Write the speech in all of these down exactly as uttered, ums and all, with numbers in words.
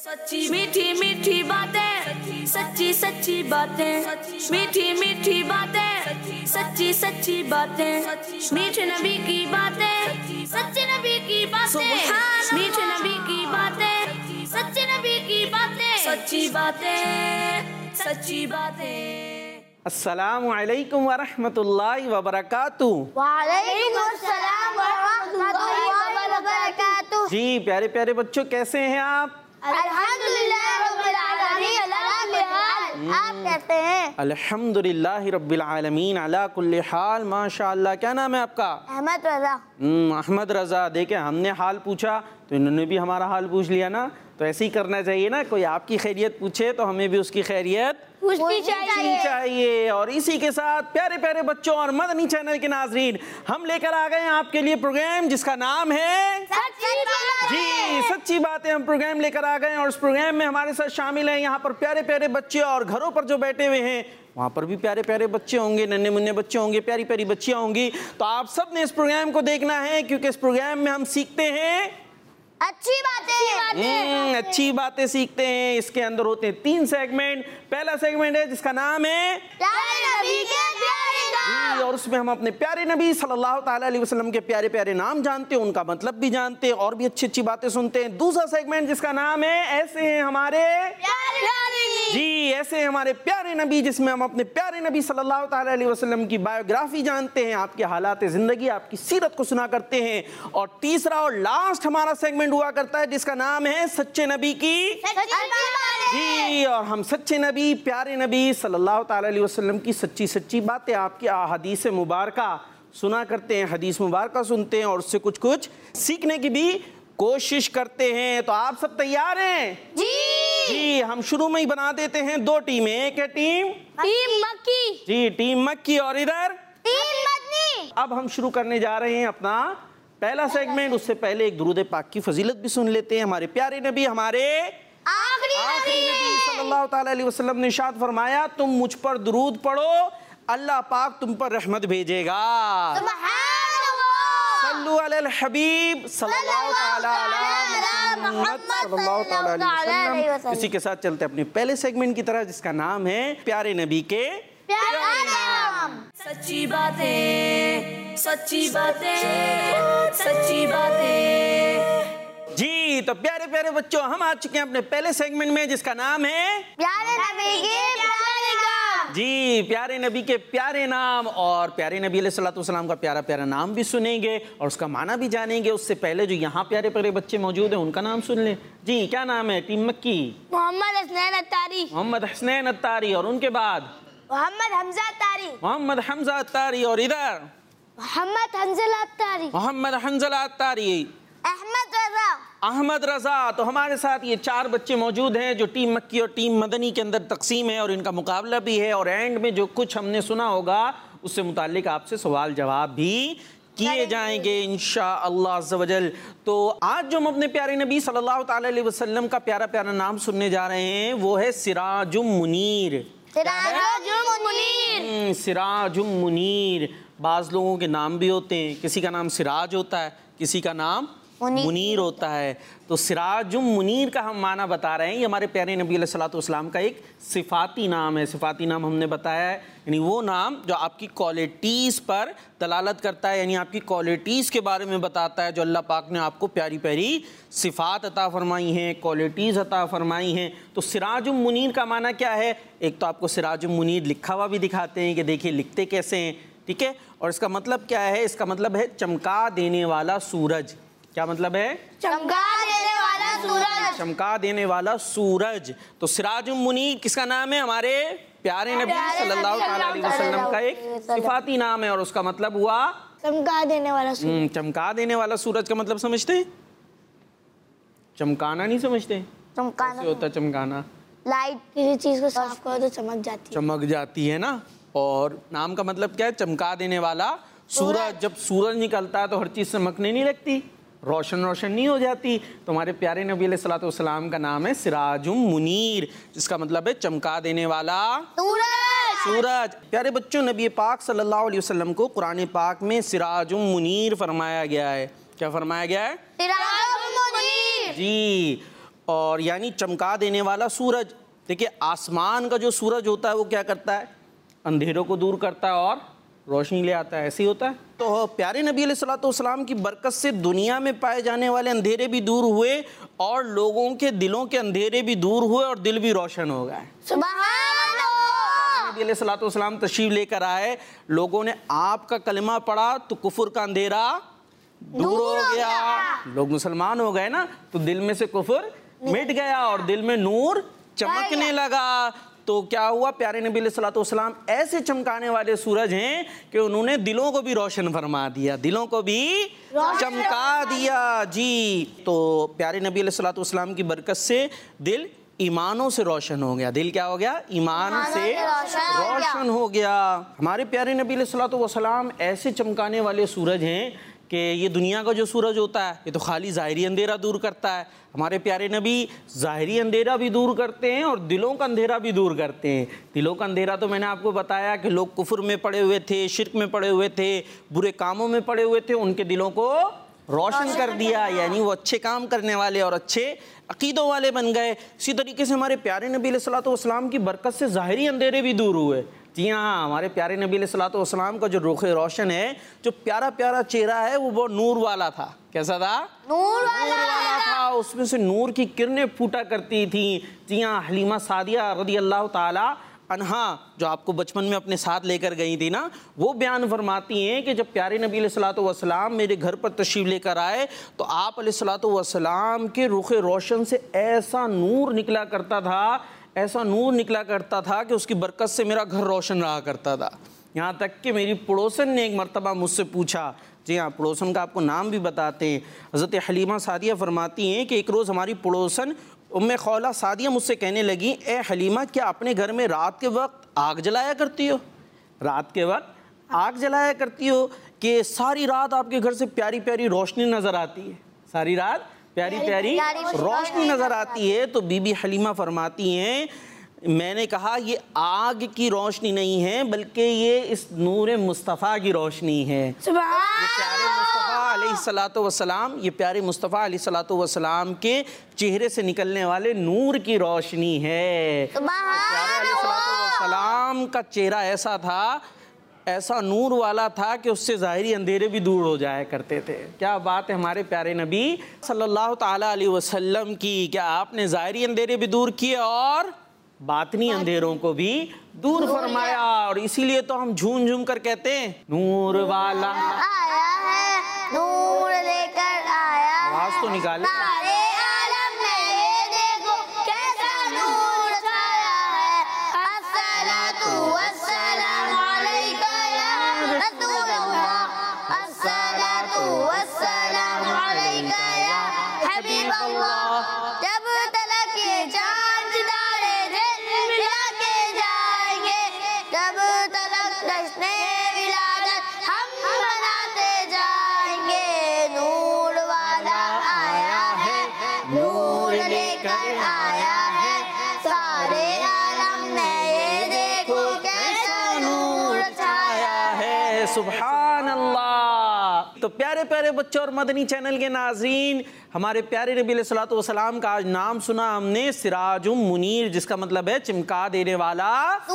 सच्ची मीठी मीठी बातें, सच्ची सच्ची बातें, मीठी मीठी बातें, सच्ची सच्ची बातें, मीठे नबी की बातें, सच्चे नबी की बातें, मीठे नबी की बातें, सच्चे नबी की बातें, सच्ची बातें, सच्ची बातें। अस्सलामु अलैकुम व रहमतुल्लाहि व बरकातुहू। वालेकुम अस्सलाम व रहमतुल्लाहि व बरकातुहू। जी प्यारे प्यारे बच्चों, कैसे हैं आप? अल्हम्दुलिल्लाह रब्बिल आलमीन अला कुल्ली हाल। आप कैसे हैं? अल्हम्दुलिल्लाह रब्बिल आलमीन अला कुल्ली हाल। माशाअल्लाह। क्या नाम है आपका? अहमद रजा। अहमद रजा। देखें, हमने हाल पूछा तो इन्होंने भी हमारा हाल पूछ लिया ना। तो ऐसे ही करना चाहिए ना, कोई आपकी खैरियत पूछे तो हमें भी उसकी खैरियत पूछनी चाहिए। चाहिए। और इसी के साथ प्यारे प्यारे बच्चों और मदनी चैनल के नाजरीन, हम लेकर आ गए हैं आपके लिए प्रोग्राम जिसका नाम है सच्ची बातें। जी सच्ची बातें। हम प्रोग्राम लेकर आ गए हैं और इस प्रोग्राम में हमारे साथ शामिल हैं यहाँ पर प्यारे प्यारे बच्चे, और घरों पर जो बैठे हुए हैं वहाँ पर भी प्यारे प्यारे बच्चे होंगे, नन्हे मुन्ने बच्चे होंगे, प्यारी प्यारी बच्चियाँ होंगी। तो आप सब ने इस प्रोग्राम को देखना है, क्योंकि इस प्रोग्राम में हम सीखते हैं अच्छी बातें। अच्छी बातें सीखते हैं। इसके अंदर होते हैं तीन सेगमेंट। पहला सेगमेंट है जिसका नाम है प्यारे नबी के प्यारे नाम, और उसमें हम अपने प्यारे नबी सल्लल्लाहु ताला अलैहि वसल्लम के प्यारे प्यारे नाम जानते हैं, उनका मतलब भी जानते हैं और भी अच्छी अच्छी बातें सुनते हैं। दूसरा सेगमेंट जिसका नाम है ऐसे हैं हमारे प्यारे नबी। जी ऐसे हैं हमारे प्यारे नबी, जिसमें हम अपने प्यारे नबी सल्लल्लाहु ताला अलैहि वसल्लम की बायोग्राफी जानते हैं, आपके हालात ज़िंदगी, आपकी सीरत को सुना करते हैं। और तीसरा और लास्ट हमारा सेगमेंट हुआ करता है जिसका नाम है सच्चे नबी की जी। और हम सच्चे नबी, प्यारे नबी सल्लल्लाहु ताला अलैहि वसल्लम की सच्ची सच्ची बातें, आपकी हदीस मुबारका सुना करते हैं, हदीस मुबारका सुनते हैं और उससे कुछ कुछ सीखने की भी कोशिश करते हैं। तो आप सब तैयार हैं? जी जी हम शुरू में ही बना देते हैं दो टीमें। एक है टीम टीम मक्की, जी टीम मक्की, और इधर टीम मदनी। अब हम शुरू करने जा रहे हैं अपना पहला सेगमेंट। उससे पहले एक दुरूद पाक की फजीलत भी सुन लेते हैं। हमारे प्यारे नबी, हमारे आखिरी आखिरी नबी सल्लल्लाहु ताला अलैहि वसल्लम ने इरशाद फरमाया, तुम मुझ पर दुरूद पढ़ो, अल्लाह पाक तुम पर रहमत भेजेगा। सल्लु अलल हबीब सल्लल्लाहु ताला अला मुहम्मद सल्लल्लाहु ताला अलैहि वसल्लम। इसी के साथ चलते अपने पहले सेगमेंट की तरह जिसका नाम है प्यारे नबी के प्यारे नाम। सच्ची बातें, सच्ची बातें, सच्ची बातें। जी तो प्यारे प्यारे बच्चों, हम आ चुके हैं अपने पहले सेगमेंट में जिसका नाम है प्यारे नबी के प्यारे नाम। जी प्यारे नबी के प्यारे नाम। और प्यारे नबी अलैहिस्सलातु वस्सलाम का प्यारा प्यारा नाम भी सुनेंगे और उसका माना भी जानेंगे। उससे पहले जो यहाँ प्यारे प्यारे बच्चे मौजूद हैं उनका नाम सुन लें। जी क्या नाम है टीम मक्की? मोहम्मद हसनैन अत्तारी। मोहम्मद हसनैन अत्तारी। और उनके बाद मोहम्मद हमजा अत्तारी। मोहम्मद हमजा अत्तारी। और इधर मोहम्मद हंजला अत्तारी। मोहम्मद हंजला अत्तारी। अहमद रजा। अहमद रजा। तो हमारे साथ ये चार बच्चे मौजूद हैं जो टीम मक्की और टीम मदनी के अंदर तकसीम है, और इनका मुकाबला भी है। और एंड में जो कुछ हमने सुना होगा उससे मुताल्लिक आपसे सवाल जवाब भी किए जाएंगे इंशाअल्लाह अज़्ज़ वजल। तो आज जो हम अपने प्यारे नबी सल्लल्लाहु ताला अलैहि वसल्लम का प्यारा प्यारा नाम सुनने जा रहे हैं वो है सिराजुम मुनीर। सिराजुम मुनीर। सिराजुम मुनीर। बाज़ लोगों के नाम भी होते हैं, किसी का नाम सिराज होता है, किसी का नाम मुनीर, मुनीर होता है। तो सिराजुम मुनीर का हम माना बता रहे हैं। ये हमारे प्यारे नबी अलैहिस्सलातु वस्सलाम का एक सिफाती नाम है। सिफाती नाम हमने बताया है, यानी वो नाम जो आपकी क्वालिटीज़ पर दलालत करता है, यानी आपकी क्वालिटीज़ के बारे में बताता है, जो अल्लाह पाक ने आपको प्यारी प्यारी सिफ़ात अता फरमाई हैं, क्वालिटीज़ अता फरमाई हैं। तो सिराजुम मुनीर का माना क्या है? एक तो आपको सिराजुम मुनीर लिखा हुआ भी दिखाते हैं कि देखिए लिखते कैसे हैं, ठीक है। और इसका मतलब क्या है? इसका मतलब है चमका देने वाला सूरज। क्या मतलब है? चमका देने वाला सूरज। चमका देने वाला सूरज। तो सिराजुम मुनीर किसका नाम है? हमारे प्यारे नबी सल्लल्लाहु अलैहि वसल्लम का एक सिफाती नाम है, और उसका मतलब हुआ चमका देने वाला सूरज। चमका देने वाला सूरज का मतलब समझते हैं? चमकाना नहीं समझते? चमकाना कैसे होता है चमकाना? लाइट किसी चीज को साफ करो तो चमक जाती है। चमक जाती है ना। और नाम का मतलब क्या है? चमका देने वाला सूरज। जब सूरज निकलता है तो हर चीज चमकने नहीं लगती, रोशन रोशन नहीं हो जाती। तो हमारे प्यारे नबी अलैहिस्सलातु वस्सलाम का नाम है सिराजुम मुनीर, जिसका मतलब है चमका देने वाला सूरज। सूरज। प्यारे बच्चों, नबी पाक सल्लल्लाहु अलैहि वसल्लम को कुरान पाक में सिराजुम मुनीर फरमाया गया है। क्या फरमाया गया है? सिराजुम मुनीर। जी। और यानी चमका देने वाला सूरज। देखिए आसमान का जो सूरज होता है वो क्या करता है, अंधेरों को दूर करता है और रोशनी ले आता है, ऐसे ही होता है। तो प्यारे नबी अलैहिस्सलाम की बरकत से दुनिया में पाए जाने वाले अंधेरे भी दूर हुए और लोगों के दिलों के अंधेरे भी दूर हुए और दिल भी रोशन हो गए। सुभान अल्लाह। नबी अलैहिस्सलाम तशरीफ लेकर आए, लोगों ने आपका कलमा पढ़ा तो कुफर का अंधेरा दूर हो गया, लोग मुसलमान हो गए ना, तो दिल में से कुफर मिट गया और दिल में नूर चमकने लगा। तो क्या हुआ, प्यारे नबी अलैहिस्सलाम ऐसे चमकाने वाले सूरज हैं कि उन्होंने दिलों को भी रोशन फरमा दिया, दिलों को भी चमका दिया जी। तो प्यारे नबी अलैहिस्सलाम की बरकत से दिल ईमानों से रोशन हो गया। दिल क्या हो गया, ईमान से रोशन हो गया। हमारे प्यारे नबी अलैहिस्सलाम ऐसे चमकाने वाले सूरज हैं कि ये दुनिया का जो सूरज होता है ये तो खाली ज़ाहिरी अंधेरा दूर करता है, हमारे प्यारे नबी ज़ाहिरी अंधेरा भी दूर करते हैं और दिलों का अंधेरा भी दूर करते हैं। दिलों का अंधेरा तो मैंने आपको बताया कि लोग कुफ्र में पड़े हुए थे, शिर्क में पड़े हुए थे, बुरे कामों में पड़े हुए थे, उनके दिलों को रोशन कर दिया, यानी वो अच्छे काम करने वाले और अच्छे अकीदों वाले बन गए। इसी तरीके से हमारे प्यारे नबी अलैहिस्सलाम की बरकत से ज़ाहिरी अंधेरे भी दूर हुए। जी हाँ, हमारे प्यारे नबी अलैहिस्सलाम का जो रुख रोशन है, जो प्यारा प्यारा चेहरा है, वो बहुत नूर वाला था। कैसा था, नूर वाला, वाला था। उसमें से नूर की किरणें फूटा करती थी। जी हाँ, हलीमा सादिया रज़ी अल्लाह ताला अन्हा जो आपको बचपन में अपने साथ लेकर गई थी ना, वो बयान फरमाती हैं कि जब प्यारे नबी अलैहिस्सलाम मेरे घर पर तशरीफ़ लेकर आए तो आप अलैहिस्सलाम के रुख रोशन से ऐसा नूर निकला करता था, ऐसा नूर निकला करता था कि उसकी बरकत से मेरा घर रोशन रहा करता था। यहाँ तक कि मेरी पड़ोसन ने एक मरतबा मुझसे पूछा, जी हाँ, पड़ोसन का आपको नाम भी बताते हैं, हज़रत हलीमा सादिया फरमाती हैं कि एक रोज़ हमारी पड़ोसन उम्मे खौला सादिया मुझसे कहने लगी, ए हलीमा, क्या अपने घर में रात के वक्त आग जलाया करती हो? रात के वक्त आग जलाया करती हो कि सारी रात आपके घर से प्यारी प्यारी रोशनी नज़र आती है, सारी रात प्यारी प्यारी रोशनी नज़र आती है। तो बीबी हलीमा फरमाती हैं, मैंने कहा ये आग की रोशनी नहीं है बल्कि ये इस नूर मुस्तफ़ा की रोशनी है। ये प्यारे मुस्तफ़ा अलैहिस्सलातु वस्सलाम, ये प्यारे मुस्तफ़ा अलैहिस्सलातु वस्सलाम के चेहरे से निकलने वाले नूर की रोशनी है। प्यारे अलैहिस्सलातु वस्सलाम का चेहरा ऐसा था, ऐसा नूर वाला था कि उससे ज़ाहिरी अंधेरे भी दूर हो जाया करते थे। क्या बात है हमारे प्यारे नबी सल्लल्लाहु ताला अलैहि वसल्लम की, क्या आपने ज़ाहिरी अंधेरे भी दूर किए और बातनी अंधेरों को भी दूर फरमाया। और इसीलिए तो हम झूम झूम कर कहते हैं, नूर वाला आया है, नूर लेकर आया है, आवाज तो निकाले, सारे आलम में ये देखो कैसा नूर छाया है। अस्सलातु वस्सलामु अलैका या रसूलल्लाह, अस्सलातु वस्सलामु अलैका या हबीबल्लाह। जब तलक ये चांद सितारे मिला के जाएंगे, जब तलक जश्ने विलादत हम मनाते जाएंगे। नूर वाला आया है, नूर लेकर आया है, सारे आलम में ये देखो कैसा नूर छाया है। सुभान अल्लाह। तो प्यारे प्यारे बच्चों और मदनी चैनल के नाज़रीन, हमारे प्यारे नबी अलैहिस्सलातु वस्सलाम का आज नाम सुना हमने, सिराजुम मुनीर, जिसका मतलब है चमका देने वाला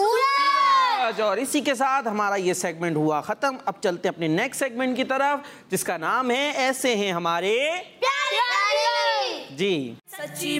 सूरज। और इसी के साथ हमारा ये सेगमेंट हुआ ख़त्म। अब चलते हैं अपने नेक्स्ट सेगमेंट की तरफ, जिसका नाम है ऐसे हैं हमारे प्यारी प्यारी जी। सच्ची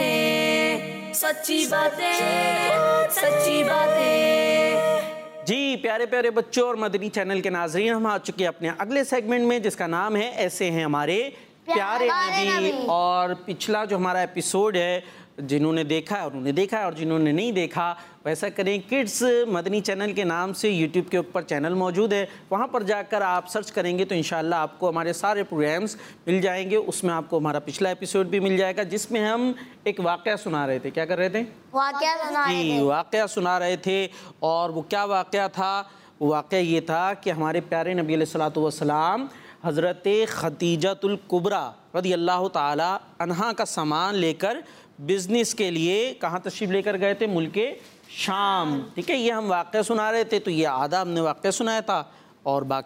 बातें, सच्ची बातें, सच्ची बातें। जी प्यारे प्यारे बच्चों और मदनी चैनल के नाज़रीन, हम आ चुके हैं अपने अगले सेगमेंट में, जिसका नाम है ऐसे हैं हमारे प्यारे नबी। और पिछला जो हमारा एपिसोड है, जिन्होंने देखा है उन्होंने देखा है और जिन्होंने नहीं देखा वैसा करें, किड्स मदनी चैनल के नाम से यूट्यूब के ऊपर चैनल मौजूद है, वहाँ पर जाकर आप सर्च करेंगे तो इंशाल्लाह आपको हमारे सारे प्रोग्राम्स मिल जाएंगे। उसमें आपको हमारा पिछला एपिसोड भी मिल जाएगा, जिसमें हम एक वाक़या सुना रहे थे। क्या कर रहे थे? वाक़या सुना रहे जी, थे। वाक़या सुना रहे थे। और वो क्या वाक़या था? वो वाक़या ये था कि हमारे प्यारे नबी अलैहिस्सलातु वस्सलाम हज़रत खदीजतुल कुबरा रज़ी अल्लाह ताला अन्हा का सामान लेकर बिज़नेस के लिए कहाँ तशरीफ़ लेकर गए थे? मुल्के शाम। ठीक है, ये हम वाक़या सुना रहे थे, तो ये आधा हमने वाक़या सुनाया था और बाकी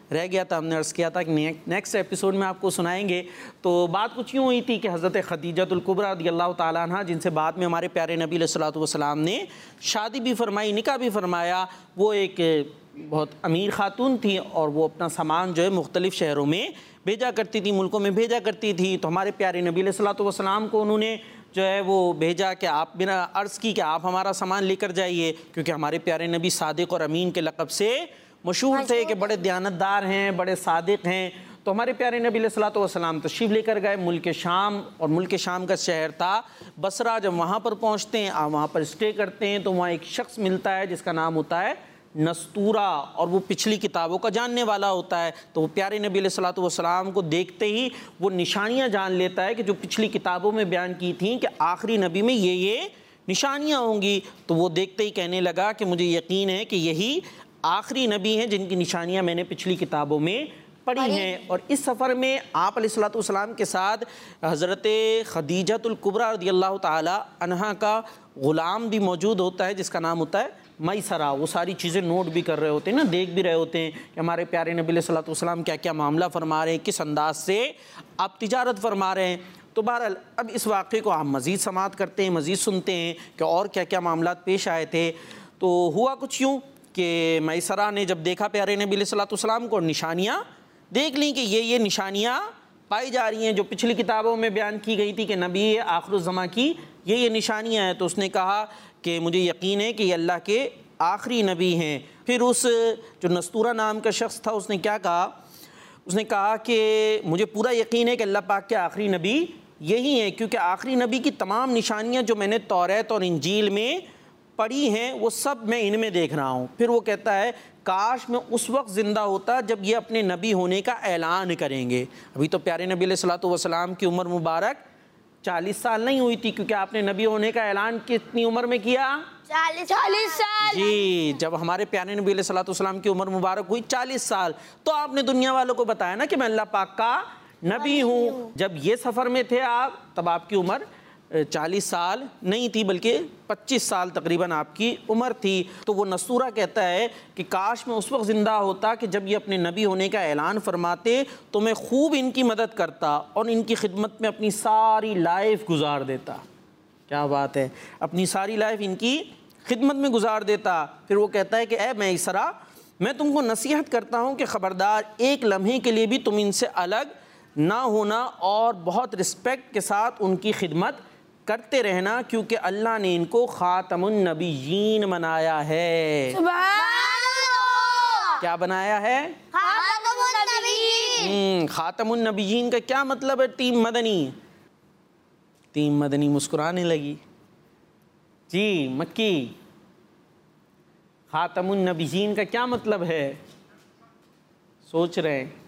रह गया था, हमने अर्ज़ किया था कि नेक्स्ट एपिसोड में आपको सुनाएंगे। तो बात कुछ यूँ हुई थी कि हज़रत खदीजतुल कुबरा रज़ियल्लाहु ताला अन्हा, जिनसे बाद में हमारे प्यारे नबी अलैहिस्सलातु वस्सलाम ने शादी भी फरमाई, निकाह भी फरमाया, वो एक बहुत अमीर खातून थी और वो अपना सामान जो है मुख्तलिफ़ शहरों में भेजा करती थी, मुल्कों में भेजा करती थी। तो हमारे प्यारे नबी अलैहिस्सलातु वस्सलाम को उन्होंने जो है वो भेजा कि आप बिना अर्ज़ की कि आप हमारा सामान लेकर जाइए, क्योंकि हमारे प्यारे नबी सादिक और अमीन के लक़ब से मशहूर थे कि बड़े दयानतदार हैं, बड़े सादिक हैं। तो हमारे प्यारे नबी अलैहिस्सलातु वस्सलाम तशरीफ़ लेकर गए मुल्क शाम, और मुल्क शाम का शहर था बसरा। जब वहाँ पर पहुँचते हैं, आप वहाँ पर स्टे करते हैं, तो वहाँ एक शख्स मिलता है जिसका नाम होता है नस्तूरा, और वो पिछली किताबों का जानने वाला होता है। तो वो प्यारे नबी अलैहिस्सलातु वस्सलाम को देखते ही वो निशानियाँ जान लेता है कि जो पिछली किताबों में बयान की थी कि आखिरी नबी में ये ये निशानियाँ होंगी। तो वो देखते ही कहने लगा कि मुझे यकीन है कि यही आखिरी नबी हैं जिनकी निशानियाँ मैंने पिछली किताबों में पढ़ी हैं। और इस सफ़र में आप अलैहिस्सलातु वस्सलाम के साथ हज़रत खदीजतुल कुबरा रज़ियल्लाहु ताला अन्हा का ग़ुलाम भी मौजूद होता है, जिसका नाम होता है मैसरा। वो सारी चीज़ें नोट भी कर रहे होते हैं ना, देख भी रहे होते हैं कि हमारे प्यारे नबी अलैहिस्सलातु वस्सलाम क्या क्या मामला फरमा रहे हैं, किस अंदाज से आप तिजारत फरमा रहे हैं। तो बहरहाल अब इस वाक़े को आप मज़ीद समाअत करते हैं, मज़ीद सुनते हैं कि और क्या क्या मामला पेश आए थे। तो हुआ कुछ यूँ कि मैसरा ने जब देखा प्यारे नबी अलैहिस्सलातु वस्सलाम को, निशानियाँ देख ली कि ये ये निशानियाँ पाई जा रही हैं जो पिछली किताबों में बयान की गई थी कि नबी आखिरुज़्ज़मा की ये ये निशानियाँ हैं। तो उसने कहा कि मुझे यकीन है कि ये अल्लाह के आखिरी नबी हैं। फिर उस जो नस्तूरा नाम का शख्स था उसने क्या कहा, उसने कहा कि मुझे पूरा यकीन है कि अल्लाह पाक के आखिरी नबी यही हैं, क्योंकि आखिरी नबी की तमाम निशानियाँ जो मैंने तौरात और इंजील में पढ़ी हैं वो सब मैं इनमें देख रहा हूँ। फिर वो कहता है काश मैं उस वक्त ज़िंदा होता जब ये अपने नबी होने का ऐलान करेंगे। अभी तो प्यारे नबी अलैहिस्सलातु वस्सलाम की उम्र मुबारक चालीस साल नहीं हुई थी, क्योंकि आपने नबी होने का ऐलान कितनी उम्र में किया? चालीस चालीस साल। जी, जब हमारे प्यारे नबी अलैहिस्सलातु वस्सलाम की उम्र मुबारक हुई चालीस साल, तो आपने दुनिया वालों को बताया ना कि मैं अल्लाह पाक का नबी हूँ। जब ये सफ़र में थे आप, तब आपकी उम्र चालीस साल नहीं थी, बल्कि पच्चीस साल तकरीबन आपकी उम्र थी। तो वो नस्तूरा कहता है कि काश मैं उस वक्त ज़िंदा होता कि जब ये अपने नबी होने का ऐलान फरमाते, तो मैं खूब इनकी मदद करता और इनकी खिदमत में अपनी सारी लाइफ गुजार देता। क्या बात है, अपनी सारी लाइफ इनकी खिदमत में गुजार देता। फिर वो कहता है कि ए मैसरा, मैं तुमको नसीहत करता हूँ कि ख़बरदार एक लम्हे के लिए भी तुम इनसे अलग ना होना और बहुत रिस्पेक्ट के साथ उनकी खिदमत करते रहना, क्योंकि अल्लाह ने इनको खातमुन नबीयीन बनाया है। क्या बनाया है? खातमुन नबीयीन। खातमुन नबीयीन का क्या मतलब है? टीम मदनी। टीम मदनी मुस्कुराने लगी। जी मक्की, खातमुन नबीयीन का क्या मतलब है? सोच रहे हैं।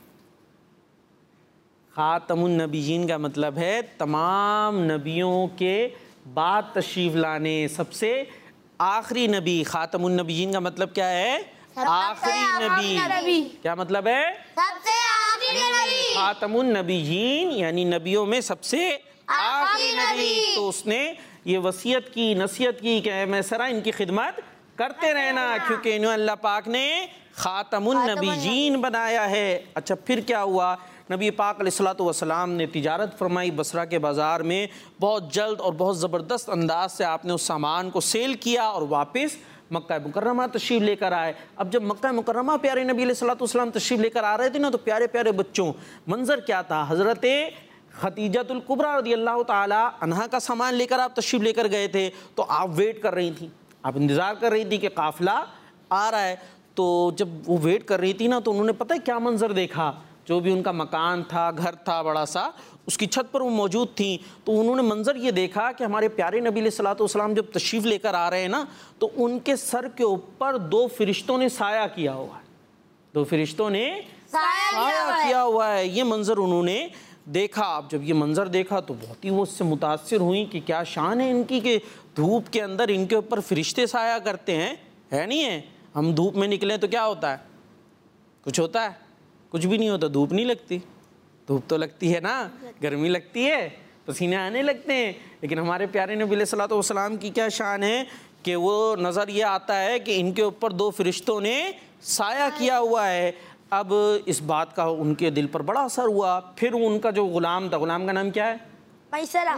खातमुन नबीयीन का मतलब है तमाम नबियों के बाद तशरीफ़ लाने सबसे आखिरी नबी। खातमुन नबीयीन का मतलब क्या है? आखिरी नबी। क्या मतलब है? सबसे आखिरी नबी। खातमुन नबीयीन यानी नबियों में सबसे आखिरी नबी। तो उसने ये वसीयत की, नसीहत की कि मैसरा इनकी खिदमत करते रहना, क्योंकि इन्हें अल्लाह पाक ने खातमुन नबीयीन बनाया है। अच्छा, फिर क्या हुआ? नबी पाक अलैहिस्सलातु वस्सलाम ने तिजारत फरमाई बसरा के बाज़ार में। बहुत जल्द और बहुत ज़बरदस्त अंदाज से आपने उस सामान को सेल किया और वापस मक्का मुकर्रमा तशरीफ़ लेकर आए। अब जब मक्का मुकर्रमा प्यारे नबी अलैहिस्सलातु वस्सलाम तशरीफ़ लेकर आ रहे थे ना, तो प्यारे प्यारे बच्चों मंज़र क्या था? हज़रत खदीजतुल कुबरा रज़ियल्लाहु ताला अन्हा का सामान लेकर आप तशरीफ़ लेकर गए थे, तो आप वेट कर रही थी, आप इंतज़ार कर रही थी कि काफ़िला आ रहा है। तो जब वो वेट कर रही थी ना, तो उन्होंने पता है क्या मंज़र देखा? जो भी उनका मकान था, घर था बड़ा सा, उसकी छत पर वो मौजूद थी। तो उन्होंने मंज़र ये देखा कि हमारे प्यारे नबी अलैहिस्सलातु वस्सलाम जब तशरीफ़ लेकर आ रहे हैं ना, तो उनके सर के ऊपर दो फरिश्तों ने साया किया हुआ है। दो फरिश्तों ने साया साया किया हुआ है। ये मंज़र उन्होंने देखा। अब जब ये मंज़र देखा तो बहुत ही वो उससे मुतासिर हुई कि क्या शान है इनकी कि धूप के अंदर इनके ऊपर फरिश्ते साया करते हैं। है नहीं है? हम धूप में निकलें तो क्या होता है? कुछ होता है? कुछ भी नहीं होता। धूप नहीं लगती। धूप तो लगती है ना, गर्मी लगती है, पसीने आने लगते हैं। लेकिन हमारे प्यारे नबी अलैहिस्सलातु वस्सलाम की क्या शान है कि वो नज़र ये आता है कि इनके ऊपर दो फरिश्तों ने साया किया हुआ है। अब इस बात का उनके दिल पर बड़ा असर हुआ। फिर उनका जो गुलाम था, गुलाम का नाम क्या है? मैसरा।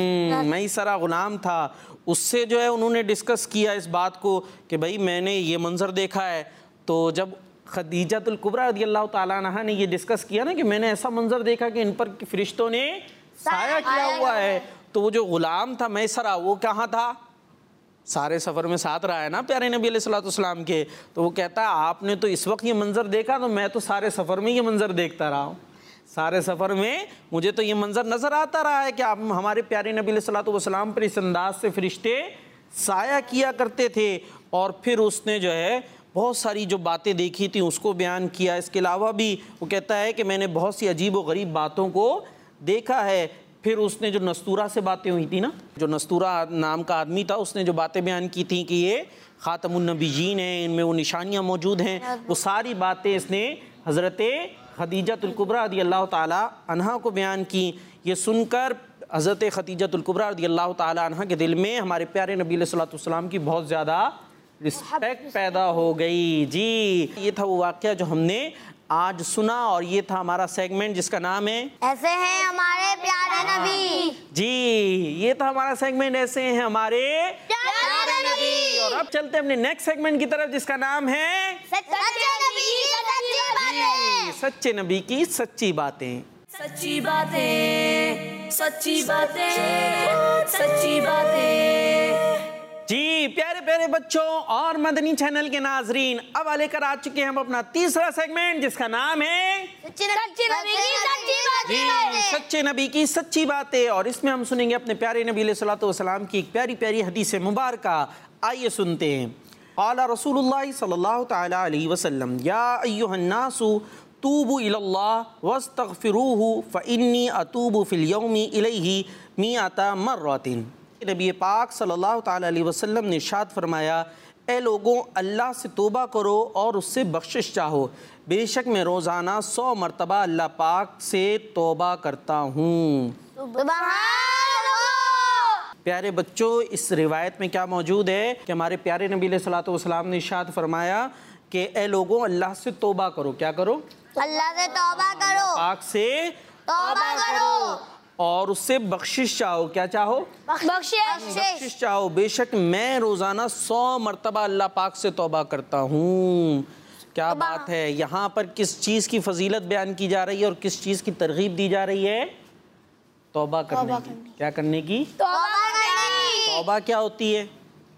मैसरा गुलाम था, उससे जो है उन्होंने डिस्कस किया इस बात को कि भाई मैंने ये मंजर देखा है। तो जब खदीजतुल कुबरा रदियल्लाहु ताला अन्हा ने ये डिस्कस किया ना कि मैंने ऐसा मंजर देखा कि इन पर फरिश्तों ने साया किया हुआ है, तो वो जो गुलाम था मैसरा, वो कहाँ था? सारे सफ़र में साथ रहा है ना प्यारे नबी अलैहिस्सलाम के। तो वो कहता है आपने तो इस वक्त ये मंजर देखा, तो मैं तो सारे सफ़र में ये मंजर देखता रहा हूँ। सारे सफ़र में मुझे तो ये मंजर नज़र आता रहा है कि आप हमारे प्यारे नबी अलैहिस्सलाम पर इस अंदाज से फरिश्ते साया किया करते थे। और फिर उसने जो है बहुत सारी जो बातें देखी थी उसको बयान किया। इसके अलावा भी वो कहता है कि मैंने बहुत सी अजीब व गरीब बातों को देखा है। फिर उसने जो नस्तूरा से बातें हुई थी ना, जो नस्तूरा नाम का आदमी था, उसने जो बातें बयान की थी कि ये ख़ातमुन नबीयीन हैं, इनमें वो निशानियाँ मौजूद हैं, वो सारी बातें इसने हज़रत खदीजतुल कुबरा रदियल्लाहु ताला अन्हा को बयान की। ये सुनकर हज़रत खदीजतुल कुबरा रदियल्लाहु ताला अन्हा के दिल में हमारे प्यारे नबी अलैहि सल्लम की बहुत ज़्यादा रिस्पेक्ट पैदा हो गई। जी, ये था वो वाक़या जो हमने आज सुना, और ये था हमारा सेगमेंट जिसका नाम है ऐसे हैं हमारे प्यारे नबी। जी, ये था हमारा सेगमेंट ऐसे हैं हमारे प्यारे नबी। और अब चलते हैं अपने नेक्स्ट सेगमेंट की तरफ जिसका नाम है सच्चे नबी की सच्ची बातें। सच्चे नबी की सच्ची बातें। सच्ची बातें, सच्ची बातें, सच्ची बातें। जी प्यारे प्यारे बच्चों और मदनी चैनल के नाजरीन, अब लेकर आ चुके हैं हम अपना तीसरा सेगमेंट जिसका नाम है सच्चे नबी की सच्ची जी बातें। सच्चे नबी की सच्ची बातें। और इसमें हम सुनेंगे अपने प्यारे नबी अलैहिस्सलातु वस्सलाम की एक प्यारी प्यारी हदीस मुबारका। आइए सुनते हैं। क़ाला रसूलुल्लाह सल्लल्लाहु तआला अलैहि वसल्लम या अय्युहन्नासु तूबू इलल्लाह वस्तगफिरूहु फ़इन्नी अतूबु फ़िल यौमि इलैहि मिअता मर्रतिन। नबी पाक सल्लल्लाहु तआला अलैहि वसल्लम ने इरशाद फरमाया, ए लोगों, अल्लाह से तौबा करो और उससे बख्शिश चाहो, बेशक मैं रोज़ाना सौ मरतबा अल्लाह पाक से तौबा करता हूँ। प्यारे बच्चों, इस रिवायत में क्या मौजूद है कि हमारे प्यारे नबी अलैहिस्सलातु वस्सलाम ने इरशाद फरमाया कि ए लोगों, अल्लाह से तौबा करो। क्या करो? अल्लाह से तौबा करो, पाक से तौबा करो और उससे बख्शिश चाहो। क्या चाहो? बख्शिश। बख्शिश चाहो, बेशक मैं रोज़ाना सौ मरतबा अल्लाह पाक से तौबा करता हूँ। क्या बात है। यहाँ पर किस चीज़ की फजीलत बयान की जा रही है और किस चीज़ की तरगीब दी जा रही है? तौबा करने की। क्या करने की? तौबा करने की। तौबा क्या होती है?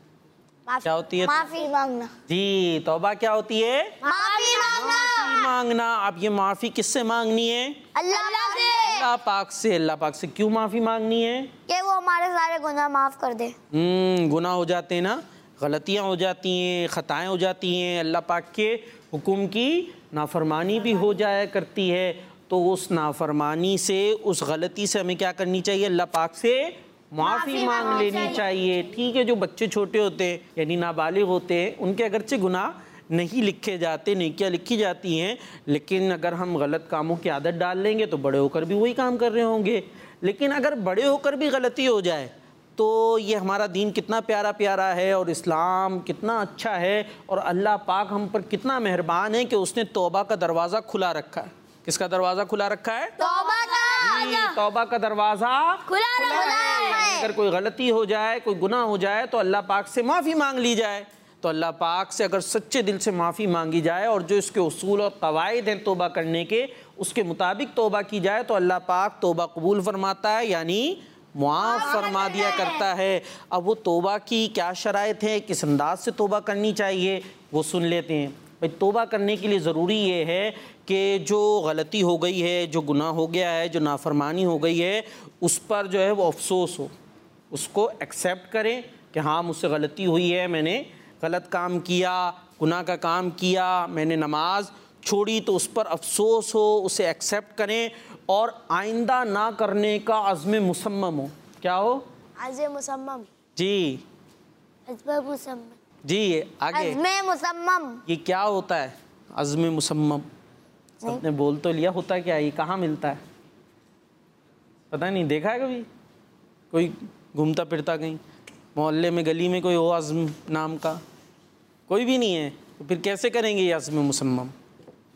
क्या होती है? माफी मांगना। जी, तौबा क्या होती है? माफी मांगना। माफी मांगना। अब ये माफी किससे मांगनी है? अल्लाह से। अल्लाह पाक से। अल्लाह पाक से क्यों माफी मांगनी है? कि वो हमारे सारे गुनाह माफ कर दे। हम्म गुनाह हो जाते हैं ना, गलतियां हो जाती हैं, खताएं हो जाती हैं, अल्लाह पाक के हुक्म की नाफरमानी भी हो जाया करती है। तो उस नाफरमानी से, उस गलती से हमें क्या करनी चाहिए? अल्लाह पाक से माफ़ी मांग लेनी चाहिए। ठीक है, जो बच्चे छोटे होते हैं यानी नाबालिग होते हैं, उनके अगरचे गुनाह नहीं लिखे जाते, नेकियां लिखी जाती हैं, लेकिन अगर हम गलत कामों की आदत डाल लेंगे तो बड़े होकर भी वही काम कर रहे होंगे। लेकिन अगर बड़े होकर भी गलती हो जाए तो ये हमारा दीन कितना प्यारा प्यारा है और इस्लाम कितना अच्छा है, और अल्लाह पाक हम पर कितना मेहरबान है कि उसने तौबा का दरवाज़ा खुला रखा है। किसका दरवाज़ा खुला रखा है? तौबा का। तौबा का दरवाज़ा खुला है। अगर कोई गलती हो जाए, कोई गुनाह हो जाए तो अल्लाह पाक से माफ़ी मांग ली जाए। तो अल्लाह पाक से अगर सच्चे दिल से माफ़ी मांगी जाए और जो इसके उसूल और कवायद हैं तौबा करने के, उसके मुताबिक तौबा की जाए तो अल्लाह पाक तौबा कबूल फरमाता है, यानी मुआफ़ फरमा दिया करता है। अब वो तौबा की क्या शराइत है, किस अंदाज से तौबा करनी चाहिए, वो सुन लेते हैं। भाई तौबा करने के लिए ज़रूरी ये है कि जो गलती हो गई है, जो गुनाह हो गया है, जो नाफरमानी हो गई है, उस पर जो है वो अफसोस हो, उसको एक्सेप्ट करें कि हाँ मुझसे गलती हुई है, मैंने गलत काम किया, गुनाह का काम किया, मैंने नमाज छोड़ी, तो उस पर अफसोस हो, उसे एक्सेप्ट करें और आइंदा ना करने का अज़्म मुसम्मम हो। क्या हो? अज़्म मुसम्मम। जी अज़्म मुसम्मम। जी आगे। अज़्म मुसम्मम ये क्या होता है? अज़्म मुसम्मम सबने बोल तो लिया, होता क्या है? ये कहाँ मिलता है? पता नहीं, देखा है कभी कोई घूमता फिरता कहीं मोहल्ले में, गली में कोई हो अज़्म नाम का? कोई भी नहीं है, तो फिर कैसे करेंगे ये अज़्म मुसम्मम?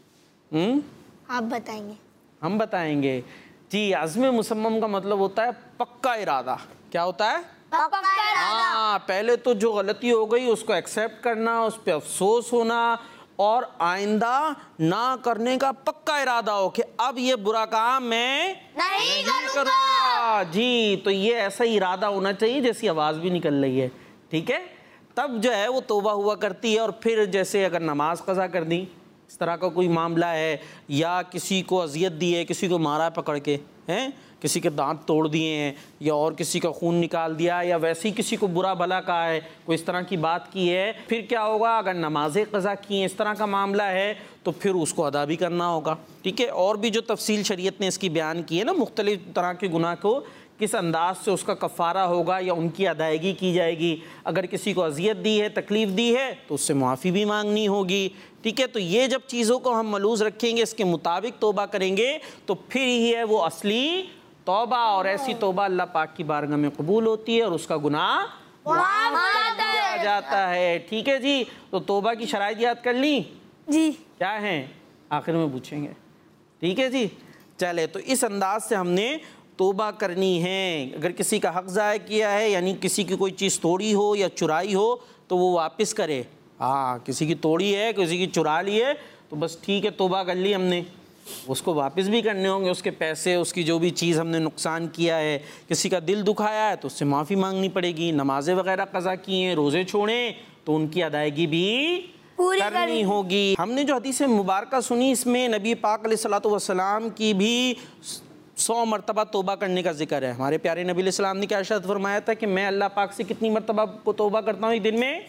हम्म आप बताएंगे। हम बताएंगे जी। अज़्म मुसम्मम का मतलब होता है पक्का इरादा। क्या होता है? पक्का इरादा। हाँ, पहले तो जो गलती हो गई उसको एक्सेप्ट करना, उस पर अफसोस होना और आइंदा ना करने का पक्का इरादा हो कि अब ये बुरा काम मैं नहीं करूंगा। करूंगा। जी, तो ये ऐसा ही इरादा होना चाहिए जैसी आवाज़ भी निकल रही है, ठीक है। तब जो है वो तौबा हुआ करती है। और फिर जैसे अगर नमाज कज़ा कर दी, इस तरह का कोई मामला है, या किसी को अजियत दी है, किसी को मारा है पकड़ के, हैं किसी के दांत तोड़ दिए हैं, या और किसी का खून निकाल दिया, या वैसे ही किसी को बुरा भला कहा है, कोई इस तरह की बात की है, फिर क्या होगा? अगर नमाज़ें क़ज़ा की हैं, इस तरह का मामला है, तो फिर उसको अदा भी करना होगा, ठीक है। और भी जो तफसील शरीयत ने इसकी बयान की है ना, मुख्तलिफ़ तरह के गुनाह को किस अंदाज से उसका कफ़ारा होगा या उनकी अदायगी की जाएगी। अगर किसी को अजियत दी है, तकलीफ़ दी है, तो उससे मुआफ़ी भी मांगनी होगी, ठीक है। तो ये जब चीज़ों को हम मलूज़ रखेंगे, इसके मुताबिक तौबा करेंगे, तो फिर ही है वो असली तौबा। और ऐसी तौबा अल्लाह पाक की बारगाह में कबूल होती है और उसका गुनाह माफ़ कर दिया जाता है, ठीक है जी। तो तौबा की शराइत याद कर ली जी। क्या हैं? आखिर में पूछेंगे, ठीक है जी। चले, तो इस अंदाज से हमने तौबा करनी है। अगर किसी का हक़ ज़ाया किया है, यानी किसी की कोई चीज़ तोड़ी हो या चुराई हो, तो वो वापस करे। हाँ, किसी की तोड़ी है, किसी की चुरा ली है, तो बस ठीक है, तौबा कर ली हमने, उसको वापस भी करने होंगे, उसके पैसे, उसकी जो भी चीज़ हमने नुकसान किया है। किसी का दिल दुखाया है तो उससे माफ़ी मांगनी पड़ेगी। नमाज़ें वगैरह क़ज़ा की हैं, रोज़े छोड़ें, तो उनकी अदायगी भी पूरी करनी होगी। हमने जो हदीस मुबारक सुनी, इसमें नबी पाक अलैहिस्सलातु वस्सलाम की भी सौ मरतबा तौबा करने का जिक्र है। हमारे प्यारे नबी अलैहिस्सलाम ने क्या इरशाद फरमाया था कि मैं अल्लाह पाक से कितनी मरतबा को तौबा करता हूँ एक दिन में?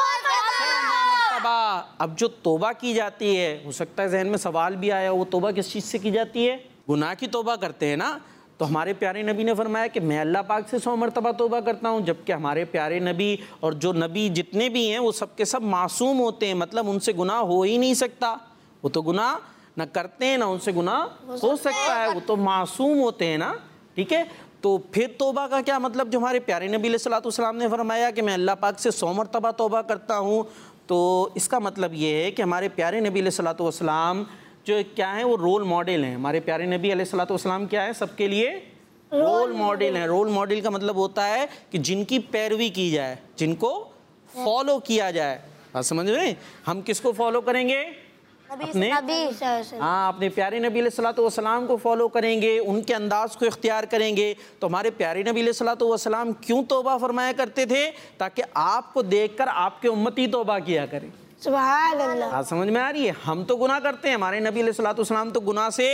मरतबा। अब जो तौबा की जाती है, हो सकता है जहन में सवाल भी आया, वो तौबा किस चीज़ से की जाती है? गुनाह की तौबा करते हैं ना। तो हमारे प्यारे नबी ने फरमाया कि मैं अल्लाह पाक से सौ मरतबा तौबा करता हूँ, जबकि हमारे प्यारे नबी और जो नबी जितने भी हैं वो सब के सब मासूम होते हैं, मतलब उनसे गुनाह हो ही नहीं सकता। वो तो गुनाह न करते हैं, ना उनसे गुनाह हो सकता है, वो तो मासूम होते हैं ना, ठीक है। तो फिर तौबा का क्या मतलब? जो हमारे प्यारे नबी अलैहिस्सलातु वस्सलाम ने फरमाया कि मैं अल्लाह पाक से सौ मरतबा तौबा करता हूँ, तो इसका मतलब ये है कि हमारे प्यारे नबी अलैहिस्सलातु वस्सलाम जो क्या है, वो रोल मॉडल हैं। हमारे प्यारे नबी अलैहिस्सलातु वस्सलाम क्या है? सबके लिए रोल मॉडल हैं। रोल मॉडल का मतलब होता है कि जिनकी पैरवी की जाए, जिनको फॉलो किया जाए। बात समझ में? हम किसको फॉलो करेंगे? अपने हाँ अपने प्यारे नबी अलैहिस्सलातु वस्सलाम को फॉलो करेंगे, उनके अंदाज को इख्तियार करेंगे। तो हमारे प्यारे नबी अलैहिस्सलातु वस्सलाम क्यों तौबा फरमाया करते थे? ताकि आपको देखकर आपके उम्मती तौबा किया करें। सुभान अल्लाह। बात समझ में आ रही है? हम तो गुनाह करते हैं, हमारे नबी अलैहिस्सलातु वस्सलाम तो गुनाह से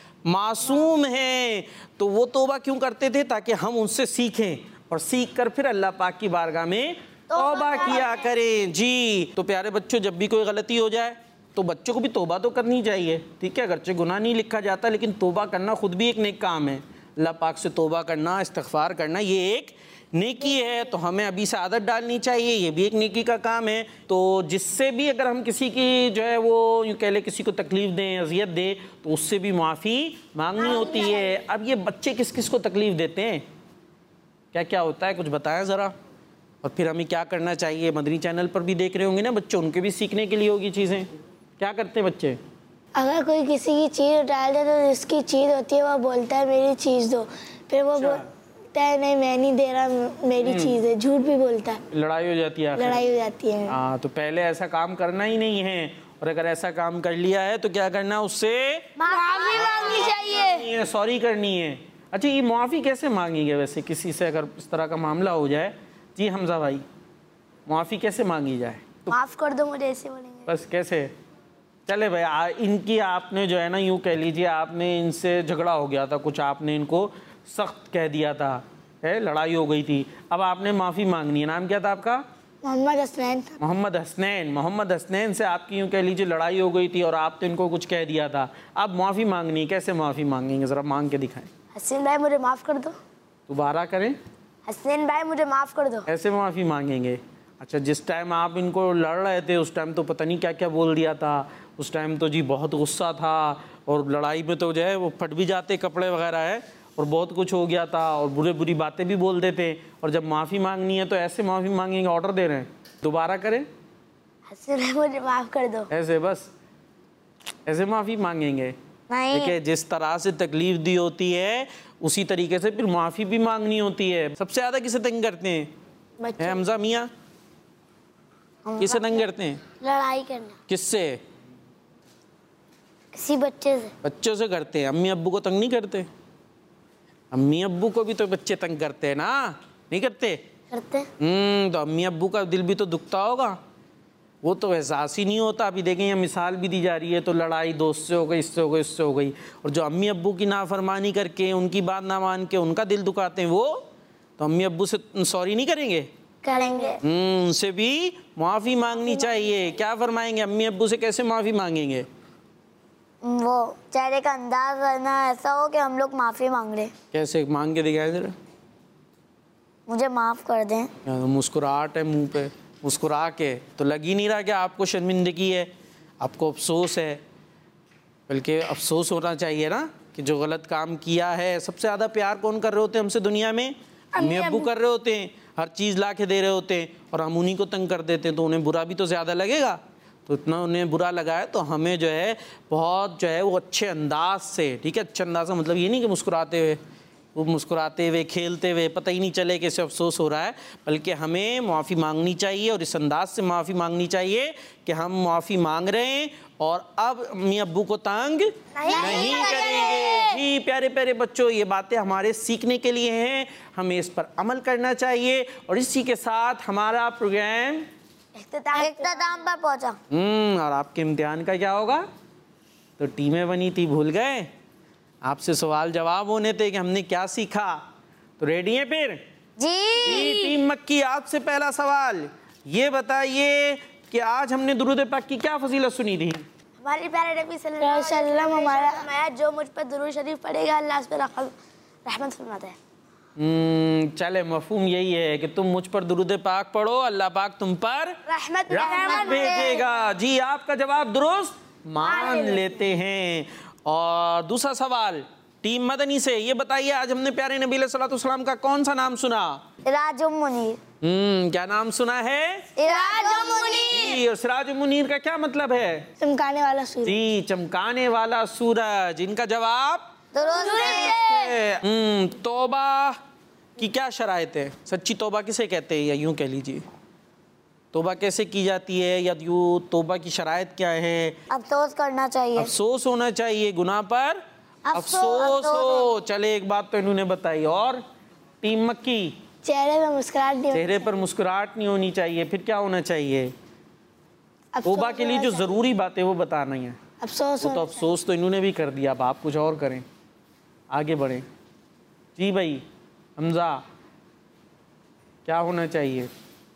मासूम हैं। तो वो तौबा क्यों करते थे? ताकि हम उनसे सीखें और सीख कर फिर अल्लाह पाक की बारगाह में तौबा किया करें। जी, तो प्यारे बच्चों, जब भी कोई गलती हो जाए तो बच्चों को भी तौबा तो करनी चाहिए, ठीक है। अगरचे गुनाह नहीं लिखा जाता, लेकिन तौबा करना खुद भी एक नेक काम है। अल्लाह पाक से तौबा करना, इस्तिग़फ़ार करना, ये एक नेकी है। तो हमें अभी से आदत डालनी चाहिए, ये भी एक नेकी का काम है। तो जिससे भी अगर हम किसी की जो है वो यूँ कह लें किसी को तकलीफ़ दें, अजियत दें, तो उससे भी माफ़ी मांगनी होती है। अब ये बच्चे किस किस को तकलीफ़ देते हैं, क्या क्या होता है, कुछ बताएं ज़रा। और फिर हमें क्या करना चाहिए? मदनी चैनल पर भी देख रहे होंगे ना बच्चे, उनके भी सीखने के लिए होगी चीज़ें। क्या करते हैं बच्चे? अगर कोई किसी की चीज़ डाल दे तो जिसकी चीज़ होती है वो बोलता है मेरी चीज़ दो, फिर वो बोलता है नहीं मैं नहीं दे रहा, मेरी चीज़ है, झूठ भी बोलता है, लड़ाई हो जाती है। लड़ाई हो जाती है। हाँ, तो पहले ऐसा काम करना ही नहीं है, और अगर ऐसा काम कर लिया है तो क्या करना? उससे माफी मांगनी चाहिए, सॉरी करनी है। अच्छा, ये मुआफ़ी कैसे मांगेंगे वैसे किसी से अगर इस तरह का मामला हो जाए? जी हमजा भाई, मुआफ़ी कैसे मांगी जाए? तो माफ़ कर दो मुझे, ऐसे बोलेंगे। बस कैसे? चले भाई, आ, इनकी आपने जो है ना, यूँ कह लीजिए आपने इनसे झगड़ा हो गया था कुछ, आपने इनको सख्त कह दिया था, है लड़ाई हो गई थी, अब आपने माफ़ी मांगनी है। नाम क्या था आपका? मोहम्मद हसनैन। मोहम्मद हसनैन। मोहम्मद हसनैन से आपकी यूँ कह लीजिए लड़ाई हो गई थी और आपने इनको कुछ कह दिया था, अब माफ़ी मांगनी है। कैसे माफ़ी मांगेंगे, ज़रा मांग के दिखाएं। हसनैन भाई मुझे माफ़ कर दो। दोबारा करें। हसनैन भाई मुझे माफ़ कर दो। ऐसे माफ़ी मांगेंगे? अच्छा, जिस टाइम आप इनको लड़ रहे थे उस टाइम तो पता नहीं क्या क्या बोल दिया था, उस टाइम तो जी बहुत गुस्सा था, और लड़ाई में तो जो है वो फट भी जाते कपड़े वगैरह है, और बहुत कुछ हो गया था, और बुरे बुरी बातें भी बोल देते। और जब माफ़ी मांगनी है तो ऐसे माफ़ी मांगेंगे, ऑर्डर दे रहे हैं। दोबारा करें। हसनैन भाई मुझे माफ़ कर दो। ऐसे बस ऐसे माफ़ी मांगेंगे? नहीं। देखिए जिस तरह से तकलीफ दी होती है उसी तरीके से फिर माफ़ी भी मांगनी होती है। सबसे ज़्यादा किसे तंग करते हैं? है हमजा मियाँ? किसे तंग करते हैं? लड़ाई करना। किससे? किसी बच्चे से। बच्चों से करते हैं। अम्मी अब्बू को तंग नहीं करते? अम्मी अब्बू को भी तो बच्चे तंग करते हैं ना, नहीं करते? करते। हम्म तो अम्मी अब्बू का दिल भी तो दुखता होगा, वो तो एहसास ही नहीं होता। अभी देखें ये मिसाल भी दी जा रही है, तो लड़ाई दोस्त से हो गई, इससे हो गई, इससे हो गई, और जो अम्मी अब्बू की नाफरमानी करके उनकी बात ना मान के उनका दिल दुखाते हैं, वो तो अम्मी अब्बू से सॉरी नहीं करेंगे? करेंगे। हम्म उनसे भी माफ़ी मांगनी चाहिए। क्या फरमाएंगे? अम्मी अब्बू से कैसे माफ़ी मांगेंगे? वो चेहरे का अंदाज करना ऐसा हो कि हम लोग माफी मांग रहे। कैसे मांग के दिखाए जरा? मुझे माफ कर दें। या तो मुस्कुराहट है मुंह पे, मुस्कुरा के तो लग ही नहीं रहा कि आपको शर्मिंदगी है, आपको अफसोस है। बल्कि अफसोस होना चाहिए ना कि जो गलत काम किया है। सबसे ज़्यादा प्यार कौन कर रहे होते हैं हमसे दुनिया में? अम्मी अब्बू कर रहे होते हैं, हर चीज़ ला के दे रहे होते हैं, और हम उन्हीं को तंग कर देते हैं, तो उन्हें बुरा भी तो ज़्यादा लगेगा। तो इतना उन्हें बुरा लगा है तो हमें जो है बहुत जो है वो अच्छे अंदाज से, ठीक है, अच्छे अंदाज का मतलब ये नहीं कि मुस्कुराते हुए, वो मुस्कुराते हुए खेलते हुए पता ही नहीं चले कि इसे अफसोस हो रहा है, बल्कि हमें माफ़ी मांगनी चाहिए और इस अंदाज से माफ़ी मांगनी चाहिए कि हम माफ़ी मांग रहे हैं और अब अम्मी अब्बू को तंग नहीं, नहीं करेंगे। जी प्यारे प्यारे बच्चों, ये बातें हमारे सीखने के लिए हैं, हमें इस पर अमल करना चाहिए। और इसी के साथ हमारा प्रोग्राम इख्तिताम पर पहुंचा। हम्म और आपके इम्तिहान का क्या होगा? तो टीमें बनी थी, भूल गए? आपसे सवाल जवाब होने थे कि हमने क्या सीखा। तो रेडी हैं फिर? जी। जी टीम मक्की, आपसे पहला सवाल ये बताइए कि आज हमने दुरूद पाक की क्या फजीलत सुनी थी? हमारे प्यारे नबी सल्लल्लाहु अलैहि वसल्लम हमारा जो मुझ पर दुरूद शरीफ पढ़ेगा अल्लाह उस पर रहमत फरमाता है। हम्म चले मफहूम यही है कि तुम मुझ पर दुरूद पाक पढ़ो, अल्लाह पाक तुम पर रहमत रहमत भेजेगा। जी आपका जवाब दुरुस्त मान लेते हैं। और दूसरा सवाल टीम मदनी से, ये बताइए आज हमने प्यारे नबी सल्लल्लाहु अलैहि वसल्लम का कौन सा नाम सुना? सिराजुम मुनीर। हम्म क्या नाम सुना है? सिराजुम मुनीर। और सिराजुम मुनीर का क्या मतलब है? चमकाने वाला सूरज। जी चमकाने वाला सूरज। इनका जवाब दुरुस्त है। हम्म तौबा की क्या शराइत है? सच्ची तौबा किसे कहते हैं, या यूं कह लीजिए तौबा कैसे की जाती है, या यूं तौबा की शराइत क्या है? अफसोस करना चाहिए। अफसोस होना चाहिए, गुनाह पर अफसोस, अफसोस अफसोस हो। चले एक बात तो इन्होंने बताई। और टीम मक्की, चेहरे पे मुस्कुराहट नहीं चेहरे पर मुस्कुराहट नहीं होनी चाहिए, फिर क्या होना चाहिए? तौबा के लिए जो जरूरी बातें वो बताना है। अफसोस वो तो अफसोस तो इन्होंने भी कर दिया, अब आप कुछ और करें, आगे बढ़ें। जी भाई हमजा, क्या होना चाहिए?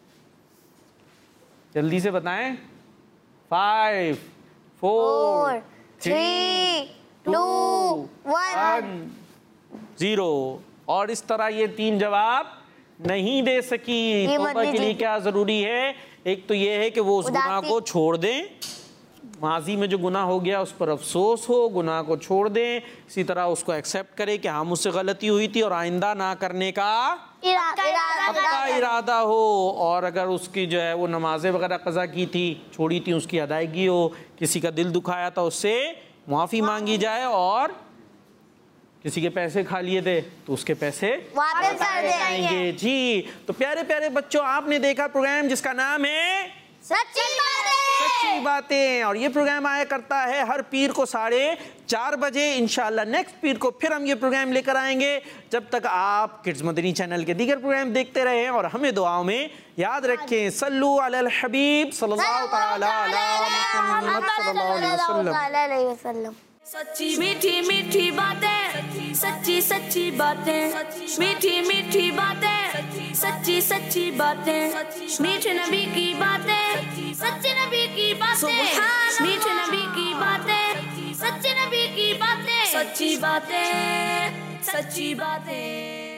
जल्दी से बताएं। Five four three two one zero. और इस तरह ये तीन जवाब नहीं दे सकी। तौबा के लिए क्या जरूरी है? एक तो ये है कि वो उस गुनाह को छोड़ दें, माजी में जो गुनाह हो गया उस पर अफसोस हो, गुनाह को छोड़ दें। इसी तरह उसको एक्सेप्ट करें कि हाँ मुझसे गलती हुई थी और आइंदा ना करने का पक्का इरादा हो। और अगर उसकी जो है वो नमाजें वगैरह कज़ा की थी, छोड़ी थी, उसकी अदायगी हो, किसी का दिल दुखाया था उससे माफ़ी मांगी जाए, और किसी के पैसे खा लिए थे तो उसके पैसे वापस कर जाएंगे। जी तो प्यारे प्यारे बच्चों, आपने देखा प्रोग्राम जिसका नाम है सच्ची बातें। सच्ची बातें, और ये प्रोग्राम आया करता है हर पीर को साढ़े चार बजे। इंशाल्लाह नेक्स्ट पीर को फिर हम ये प्रोग्राम लेकर आएंगे। जब तक आप किड्स मदनी चैनल के दीगर प्रोग्राम देखते रहें और हमें दुआओं में याद रखें। सल्लु अलल हबीब सल्लल्लाहु तआला अला मुहम्मद अलैहि वसल्लम। सच्ची मीठी मीठी बातें, सच्ची सच्ची बातें, मीठी मीठी बातें, सच्ची सच्ची बातें, मीठे नबी की बातें, सच्चे नबी की बातें, मीठे नबी की बातें, सच्चे नबी की बातें, सच्ची बातें, सच्ची बातें।